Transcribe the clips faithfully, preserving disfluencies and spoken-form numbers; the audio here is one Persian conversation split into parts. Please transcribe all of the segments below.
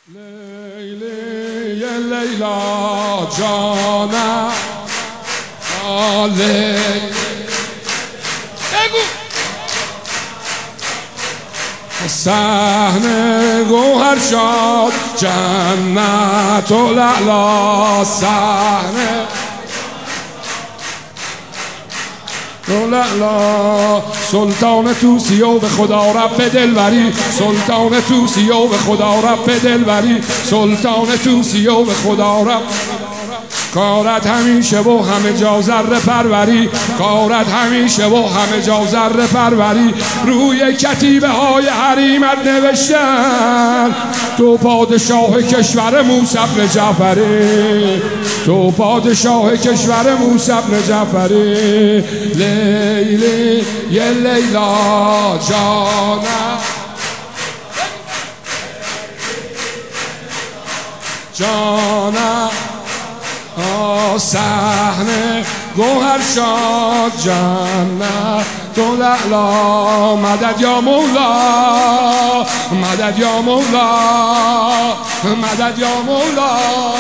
لیلی لیلا جانم آلی بگو صحنه گوهر شاد جنت و لعلا صحنه و لعلا سلطان توسی و به خدا رب دلبری سلطان توسی و به خدا رب دلبری سلطان توسی و به خدا رب کارت همیشه و همه جا ذره پروری کارت همیشه و همه جا ذره پروری روی کتیبه های حریمت نوشتن تو پادشاه کشور موسی بن جعفری تو پادشاه کشور موسی بن جعفری لیلی یه لیلا جانم جانم صحنه گوهر شاد جنت تو لعلا مدد یا مولا مدد یا مولا مدد یا مولا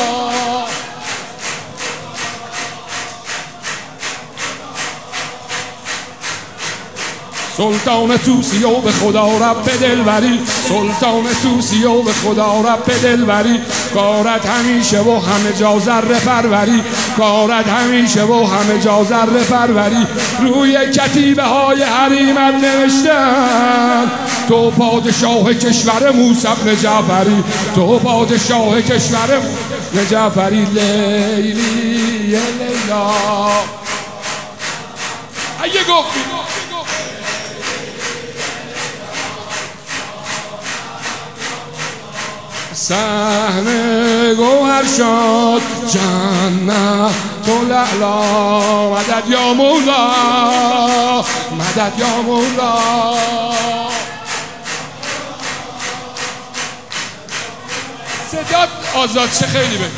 سلطان توسی و به خدا رب دلبری سلطان توسی و به خدا رب دلبری کارت همیشه و همه جا ذره پروری کارت همیشه و همه جا ذره پروری روی کتیبه های حریمت نوشتن تو پادشاه کشور موسی بن جعفری تو پادشاه کشور موسی جعفری لیلی یه لیلا اگه گفتی صحنه گوهر شاد جنت تو لعلا مدد یا مولا مدد یا مولا صدات آزاد چه خیلی بگی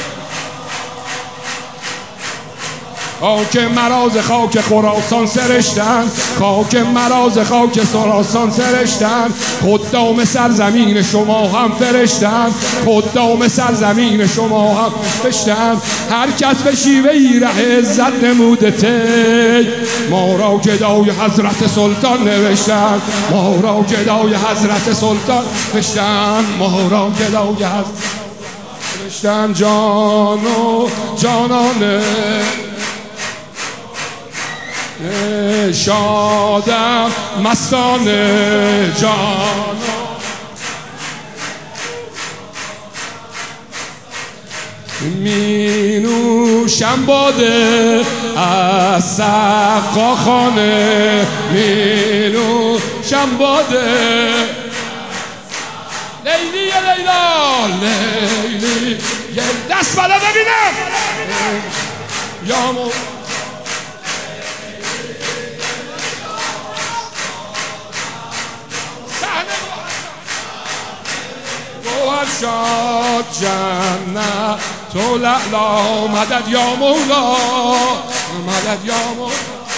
خاک مراز خاک خراسان سرشتن خاک مراز خاک خراسان سرشتن خدام سرزمین شما هم فرشتن خدام سرزمین شما هم فرشتن هر کس به شیوه ای ره عزت نموده تی ما را گدای حضرت سلطان نوشتن ما را گدای حضرت سلطان نوشتن ما را گدای حضرت نوشتن جان و جانانه شادم مستانه جان می نوشم باده از سقا خانه می نوشم باده لیلی یه لیلا لیلی یه دست بالا ببینم یا مو شاد جنت تو لعلا مدد یا مولا مدد یا مولا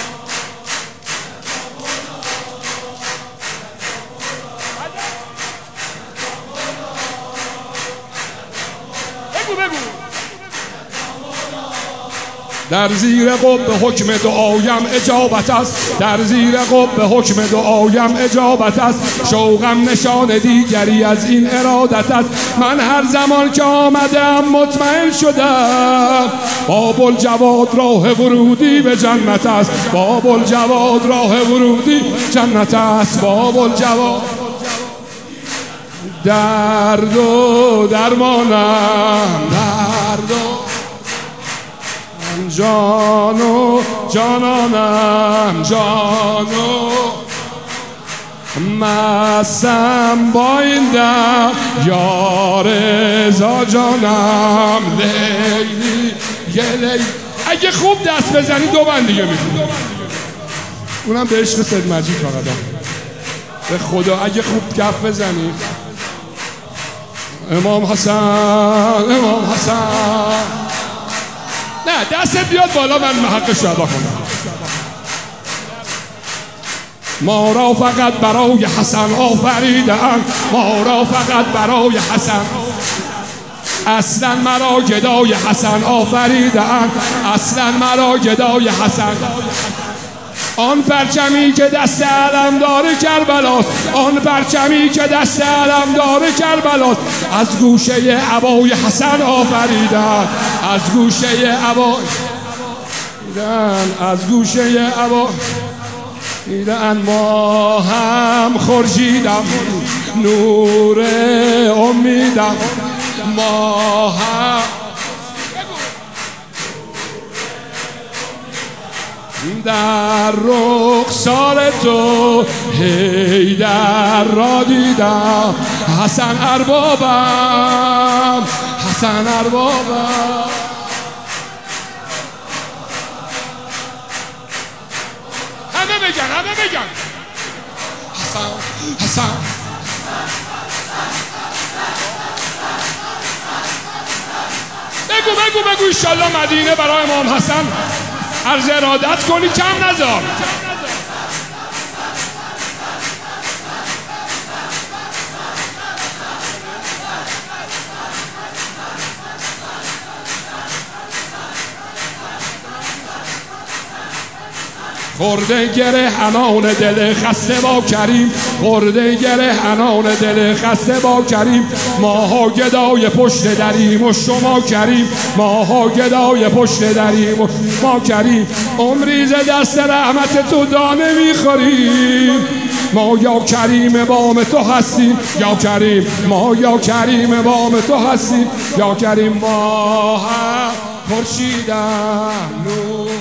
بگو بگو در زیر قبه حکم دعایم اجابت است در زیر قبه حکم دعایم اجابت است شوقم نشان دیگری از این ارادت است من هر زمان که آمدم مطمئن شدم باب الجواد راه ورودی به جنت است باب الجواد راه ورودی جنت است باب الجواد درد و درمانم درد و جانو جانانم جانو مستم با این دم یار رضا جانم لیلی یه لیلی اگه خوب دست بزنی دو بند دیگه میکنم اونم به عشق سید مجید فقط به خدا اگه خوب کف بزنی امام حسن امام حسن نه دست بیاد بالا من حقش رو ادا کنم ما را فقط برای حسن آفریدند، ما را فقط برای حسن. اصلا مرا گدای حسن آفریدند، اصلا مرا گدای حسن. آن پرچمی که دست علمدار کربلاست، آن پرچمی که دست علمدار کربلاست، از گوشه عبای حسن آفریدند، از گوشه عبای از گوشه عبا دیدن. ما هم خورشیدم نور امیدم، ما هم در رخسار تو حیدر را دیدم. حسن اربابم، حسن اربابم. همه بگن، همه بگن حسن، حسن. بگو بگو بگو ایشالله مدینه برای امام حسن عرض ارادت کنی، کم نذار. خورده گره حنان دل خسته با کریم، خورده گره حنان دل خسته با کریم. ماها گدای پشت دریم و شما کریم، ماها گدای پشت دریم و ما کریم. عمری ز دست رحمت تو دانه میخوریم، ما یا کریم بام تو هستیم، یا کریم ما یا کریم بام تو هستیم، یا کریم. ما هم خورشیدم نور